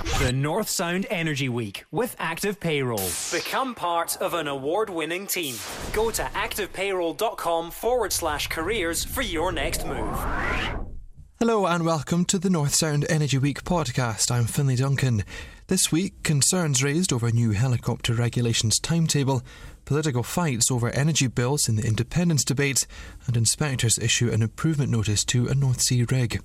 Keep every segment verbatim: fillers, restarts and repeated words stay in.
The North Sound Energy Week with Active Payroll. Become part of an award-winning team. Go to activepayroll.com forward slash careers for your next move. Hello and welcome to the North Sound Energy Week podcast. I'm Finlay Duncan. This week, concerns raised over new helicopter regulations timetable, political fights over energy bills in the independence debate, and inspectors issue an improvement notice to a North Sea rig.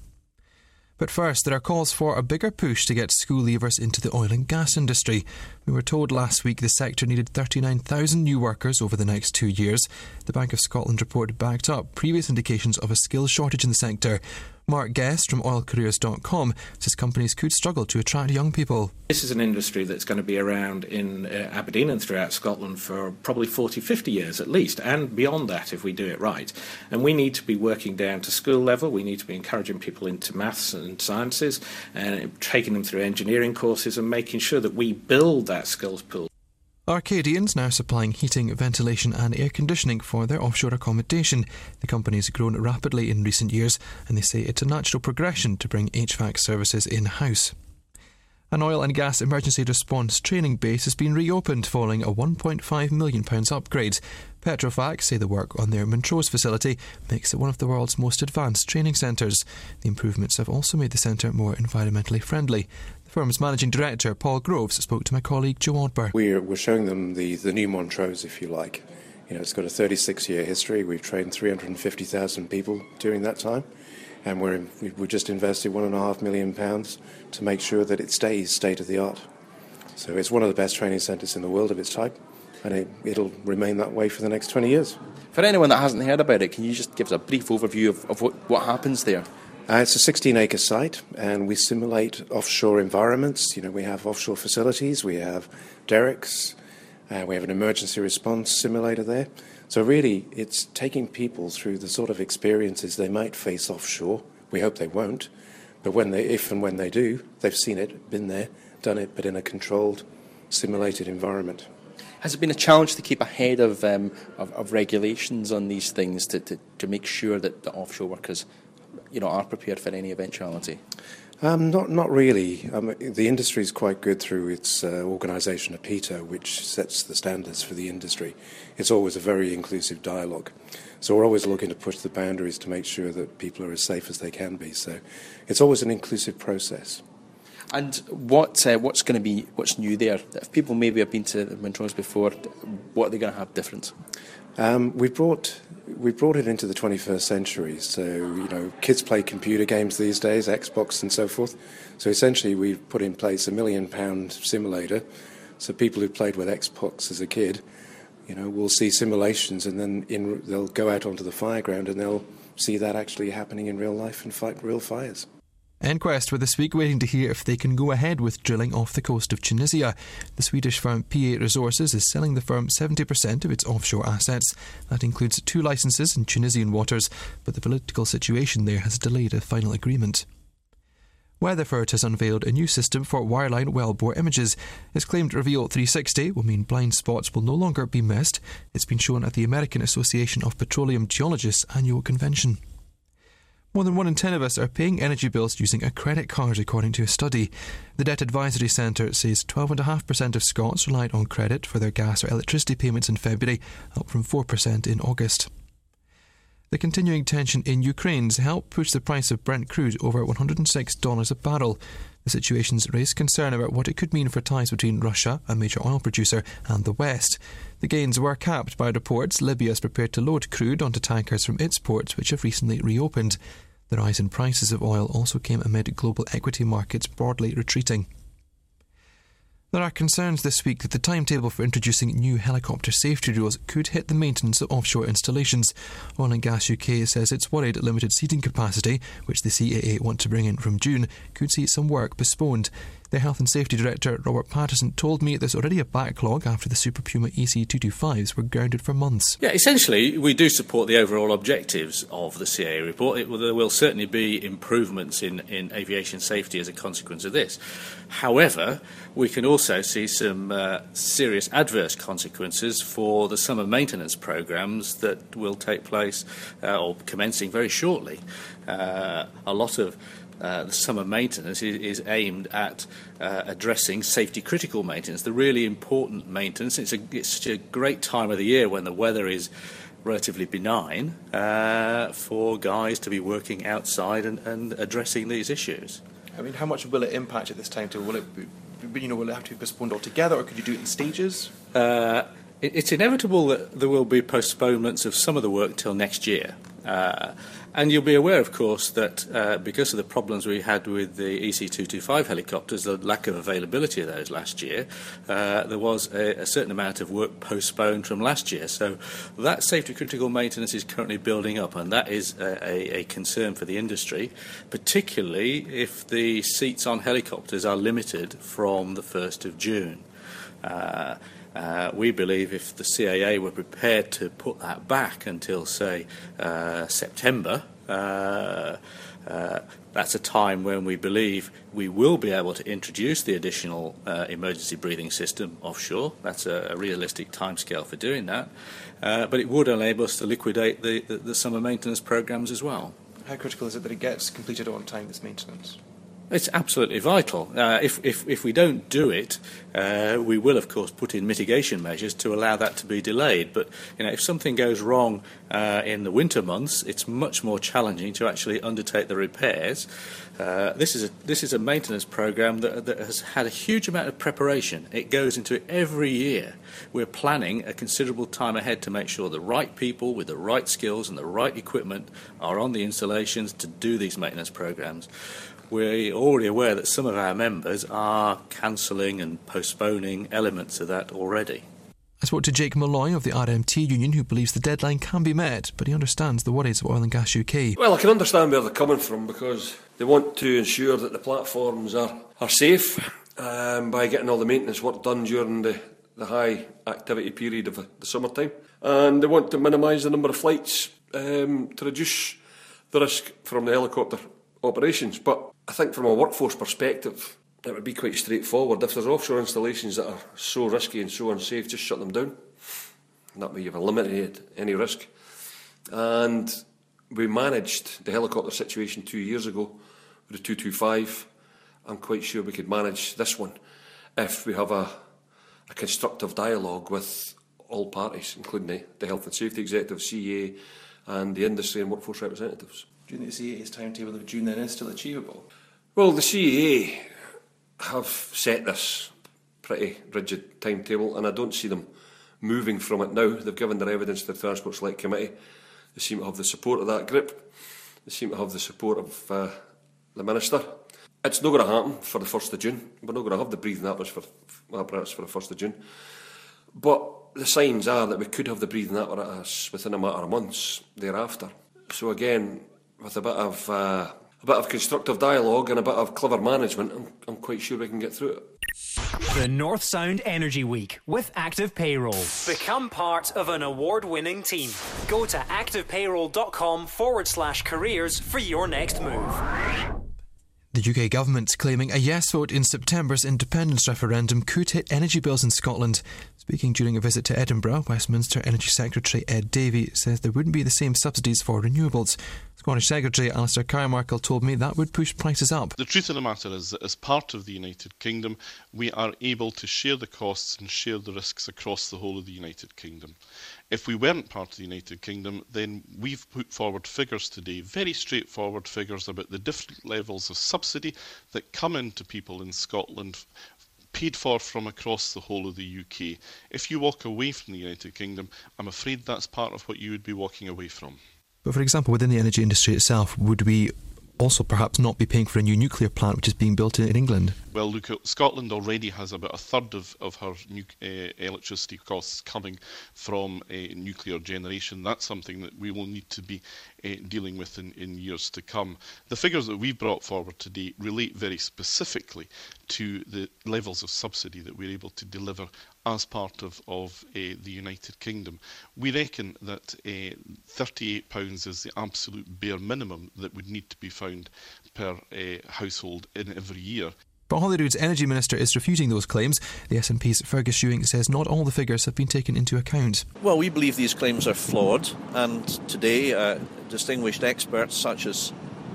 But first, there are calls for a bigger push to get school leavers into the oil and gas industry. We were told last week the sector needed thirty-nine thousand new workers over the next two years. The Bank of Scotland report backed up previous indications of a skills shortage in the sector. Mark Guest from oil careers dot com says companies could struggle to attract young people. This is an industry that's going to be around in uh, Aberdeen and throughout Scotland for probably forty, fifty years at least, and beyond that if we do it right. And we need to be working down to school level. We need to be encouraging people into maths and sciences and taking them through engineering courses and making sure that we build that skills pool. Arcadian's now supplying heating, ventilation and air conditioning for their offshore accommodation. The company has grown rapidly in recent years and they say it's a natural progression to bring H V A C services in-house. An oil and gas emergency response training base has been reopened following a one point five million pounds upgrade. Petrofac say the work on their Montrose facility makes it one of the world's most advanced training centres. The improvements have also made the centre more environmentally friendly. The firm's managing director, Paul Groves, spoke to my colleague Joe Odber. We're, we're showing them the, the new Montrose, if you like. You know, it's got a thirty-six year history. We've trained three hundred fifty thousand people during that time. And we're, we've just invested one and a half million pounds to make sure that it stays state of the art. So it's one of the best training centres in the world of its type, and it, it'll remain that way for the next twenty years. For anyone that hasn't heard about it, can you just give us a brief overview of, of what, what happens there? Uh, it's a sixteen acre site, and we simulate offshore environments. You know, we have offshore facilities, we have derricks, uh, we have an emergency response simulator there. So really, it's taking people through the sort of experiences they might face offshore. We hope they won't, but when they, if and when they do, they've seen it, been there, done it, but in a controlled, simulated environment. Has it been a challenge to keep ahead of um, of, of regulations on these things to, to, to make sure that the offshore workers, you know, are prepared for any eventuality? Um, not not really. Um, the industry is quite good through its uh, organisation, APITA, which sets the standards for the industry. It's always a very inclusive dialogue. So we're always looking to push the boundaries to make sure that people are as safe as they can be. So it's always an inclusive process. And what uh, what's going to be what's new there? If people maybe have been to Montrose before, what are they going to have different? Um, we brought we brought it into the twenty-first century. So you know, kids play computer games these days, Xbox and so forth. So essentially, we've put in place a million pound simulator. So people who played with Xbox as a kid, you know, will see simulations, and then in, they'll go out onto the fireground and they'll see that actually happening in real life and fight real fires. EnQuest were this week waiting to hear if they can go ahead with drilling off the coast of Tunisia. The Swedish firm P eight Resources is selling the firm seventy percent of its offshore assets. That includes two licences in Tunisian waters, but the political situation there has delayed a final agreement. Weatherford has unveiled a new system for wireline wellbore images. It's claimed Reveal three sixty will mean blind spots will no longer be missed. It's been shown at the American Association of Petroleum Geologists annual convention. More than one in ten of us are paying energy bills using a credit card, according to a study. The Debt Advisory Centre says twelve point five percent of Scots relied on credit for their gas or electricity payments in February, up from four percent in August. The continuing tension in Ukraine's helped push the price of Brent crude over one hundred six dollars a barrel. The situation's raised concern about what it could mean for ties between Russia, a major oil producer, and the West. The gains were capped by reports Libya is prepared to load crude onto tankers from its ports, which have recently reopened. The rise in prices of oil also came amid global equity markets broadly retreating. There are concerns this week that the timetable for introducing new helicopter safety rules could hit the maintenance of offshore installations. Oil and Gas U K says it's worried limited seating capacity, which the C A A want to bring in from June, could see some work postponed. Their Health and Safety Director, Robert Patterson, told me there's already a backlog after the Super Puma E C two twenty-fives were grounded for months. Yeah, essentially, we do support the overall objectives of the C A A report. It will, there will certainly be improvements in, in aviation safety as a consequence of this. However, we can also see some uh, serious adverse consequences for the summer maintenance programmes that will take place uh, or commencing very shortly. Uh, a lot of uh, the summer maintenance is, is aimed at uh, addressing safety-critical maintenance, the really important maintenance. It's, a, it's such a great time of the year when the weather is relatively benign uh, for guys to be working outside and, and addressing these issues. I mean, how much will it impact at this time? Will it, be, you know, will it have to be postponed altogether, or could you do it in stages? Uh, it, it's inevitable that there will be postponements of some of the work till next year. Uh, and you'll be aware, of course, that uh, because of the problems we had with the E C two twenty-five helicopters, the lack of availability of those last year, uh, there was a, a certain amount of work postponed from last year. So that safety-critical maintenance is currently building up, and that is a, a, a concern for the industry, particularly if the seats on helicopters are limited from the first of June. Uh, Uh, we believe if the C A A were prepared to put that back until, say, uh, September, uh, uh, that's a time when we believe we will be able to introduce the additional uh, emergency breathing system offshore. That's a, a realistic timescale for doing that. Uh, but it would enable us to liquidate the, the, the summer maintenance programmes as well. How critical is it that it gets completed on time, this maintenance? It's absolutely vital. Uh, if, if, if we don't do it, uh, we will, of course, put in mitigation measures to allow that to be delayed. But you know, if something goes wrong uh, in the winter months, it's much more challenging to actually undertake the repairs. Uh, this is a this is a maintenance programme that, that has had a huge amount of preparation. It goes into it every year. We're planning a considerable time ahead to make sure the right people with the right skills and the right equipment are on the installations to do these maintenance programmes. We're already aware that some of our members are cancelling and postponing elements of that already. I spoke to Jake Malloy of the R M T union, who believes the deadline can be met, but he understands the worries of Oil and Gas U K. Well, I can understand where they're coming from, because they want to ensure that the platforms are, are safe um, by getting all the maintenance work done during the, the high activity period of the summertime. And they want to minimise the number of flights um, to reduce the risk from the helicopter operations. But I think from a workforce perspective, it would be quite straightforward. If there's offshore installations that are so risky and so unsafe, just shut them down. And that way you've eliminated any risk. And we managed the helicopter situation two years ago with the two twenty-five. I'm quite sure we could manage this one if we have a, a constructive dialogue with all parties, including the, the Health and Safety Executive, C A, and the industry and workforce representatives. Do you think the C A A's timetable of June then is still achievable? Well, the C A A have set this pretty rigid timetable, and I don't see them moving from it now. They've given their evidence to the Transport Select Committee. They seem to have the support of that group. They seem to have the support of uh, the Minister. It's not going to happen for the first of June. We're not going to have the breathing apparatus for, apparatus for the first of June. But the signs are that we could have the breathing apparatus within a matter of months thereafter. So again, with a bit of uh, a bit of constructive dialogue and a bit of clever management, I'm, I'm quite sure we can get through it. The North Sound Energy Week with Active Payroll. Become part of an award-winning team. Go to activepayroll.com forward slash careers for your next move. The U K government claiming a yes vote in September's independence referendum could hit energy bills in Scotland. Speaking during a visit to Edinburgh, Westminster Energy Secretary Ed Davey says there wouldn't be the same subsidies for renewables. Scottish Secretary Alistair Carmichael told me that would push prices up. The truth of the matter is that as part of the United Kingdom, we are able to share the costs and share the risks across the whole of the United Kingdom. If we weren't part of the United Kingdom, then we've put forward figures today, very straightforward figures about the different levels of subsidy that come into people in Scotland, paid for from across the whole of the U K. If you walk away from the United Kingdom, I'm afraid that's part of what you would be walking away from. But for example, within the energy industry itself, would we also perhaps not be paying for a new nuclear plant which is being built in England? Well, look, Scotland already has about a third of, of her nu- uh, electricity costs coming from uh, nuclear generation. That's something that we will need to be uh, dealing with in, in years to come. The figures that we've brought forward today relate very specifically to the levels of subsidy that we're able to deliver as part of, of uh, the United Kingdom. We reckon that uh, thirty-eight pounds is the absolute bare minimum that would need to be found per uh, household in every year. But Holyrood's Energy Minister is refuting those claims. The S N P's Fergus Ewing says not all the figures have been taken into account. Well, we believe these claims are flawed, and today uh, distinguished experts such as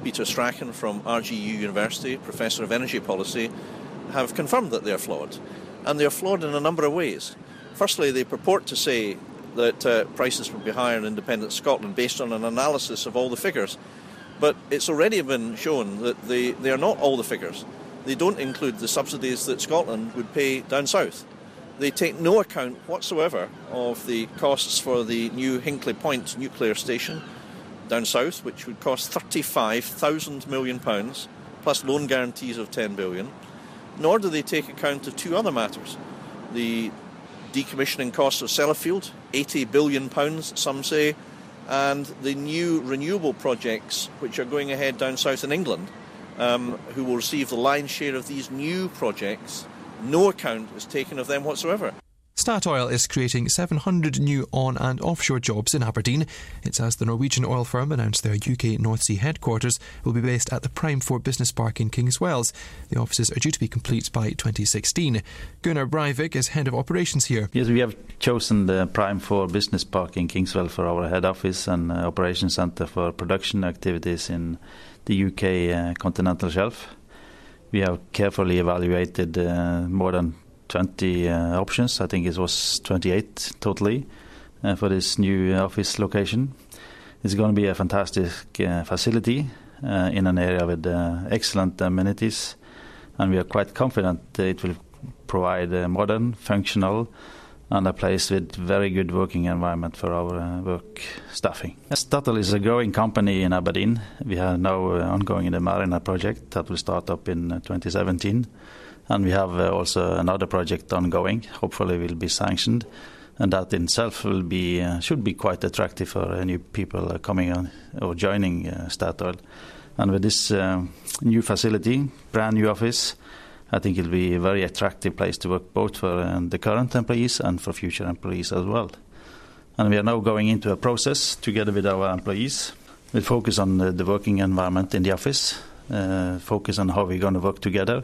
Peter Strachan from R G U University, Professor of Energy Policy, have confirmed that they're flawed. And they're flawed in a number of ways. Firstly, they purport to say that uh, prices will be higher in independent Scotland based on an analysis of all the figures. But it's already been shown that they, they are not all the figures. They don't include the subsidies that Scotland would pay down south. They take no account whatsoever of the costs for the new Hinkley Point nuclear station down south, which would cost thirty-five thousand million pounds, plus loan guarantees of ten billion pounds. Nor do they take account of two other matters. The decommissioning costs of Sellafield, eighty billion pounds, some say, and the new renewable projects which are going ahead down south in England, um, who will receive the lion's share of these new projects. No account is taken of them whatsoever. Statoil is creating seven hundred new on- and offshore jobs in Aberdeen. It's as the Norwegian oil firm announced their U K North Sea headquarters will be based at the Prime four Business Park in Kingswells. The offices are due to be complete by twenty sixteen. Gunnar Breivik is head of operations here. Yes, we have chosen the Prime four Business Park in Kingswell for our head office and uh, operations centre for production activities in the U K uh, continental shelf. We have carefully evaluated uh, more than twenty uh, options. I think it was twenty-eight totally uh, for this new office location. It's going to be a fantastic uh, facility uh, in an area with uh, excellent amenities, and we are quite confident that it will provide a modern, functional, and a place with very good working environment for our uh, work staffing. Statoil is a growing company in Aberdeen. We are now uh, ongoing in the Mariner project that will start up in uh, twenty seventeen. And we have uh, also another project ongoing, hopefully will be sanctioned, and that in itself will be uh, should be quite attractive for uh, new people uh, coming on or joining uh, Statoil. And with this uh, new facility, brand new office, I think it'll be a very attractive place to work both for uh, the current employees and for future employees as well. And we are now going into a process together with our employees. We'll focus on uh, the working environment in the office, uh, focus on how we're going to work together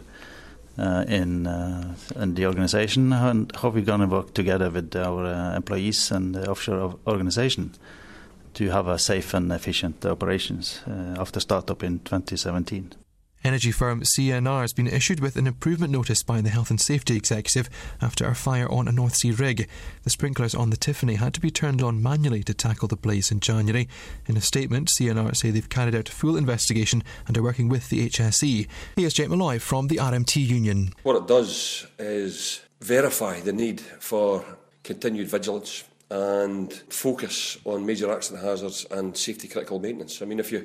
Uh, in, uh, in the organisation, and how we're going to work together with our uh, employees and the offshore organisation to have a safe and efficient operations uh, after start-up in twenty seventeen. Energy firm C N R has been issued with an improvement notice by the Health and Safety Executive after a fire on a North Sea rig. The sprinklers on the Tiffany had to be turned on manually to tackle the blaze in January. In a statement, C N R say they've carried out a full investigation and are working with the H S E. Here's Jake Malloy from the R M T Union. What it does is verify the need for continued vigilance and focus on major accident hazards and safety critical maintenance. I mean, if you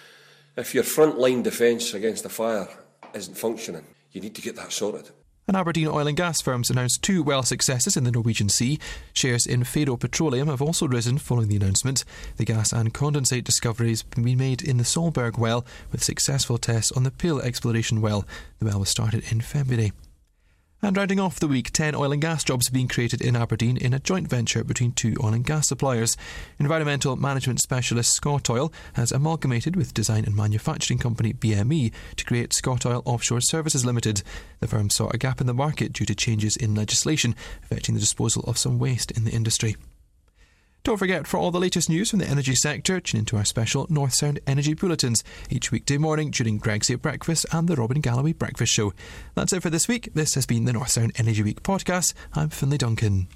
If your front-line defence against a fire isn't functioning, you need to get that sorted. And Aberdeen oil and gas firms announced two well successes in the Norwegian Sea. Shares in Fado Petroleum have also risen following the announcement. The gas and condensate discoveries have been made in the Solberg well, with successful tests on the Pill exploration well. The well was started in February. And rounding off the week, ten oil and gas jobs have been created in Aberdeen in a joint venture between two oil and gas suppliers. Environmental management specialist Scottoil has amalgamated with design and manufacturing company B M E to create Scottoil Offshore Services Limited. The firm saw a gap in the market due to changes in legislation affecting the disposal of some waste in the industry. Don't forget, for all the latest news from the energy sector, tune into our special North Sound Energy Bulletins each weekday morning during Greg's Eight Breakfast and the Robin Galloway Breakfast Show. That's it for this week. This has been the North Sound Energy Week podcast. I'm Finlay Duncan.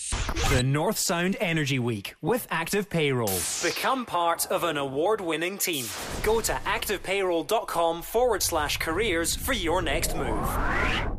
The North Sound Energy Week with Active Payroll. Become part of an award-winning team. Go to activepayroll.com forward slash careers for your next move.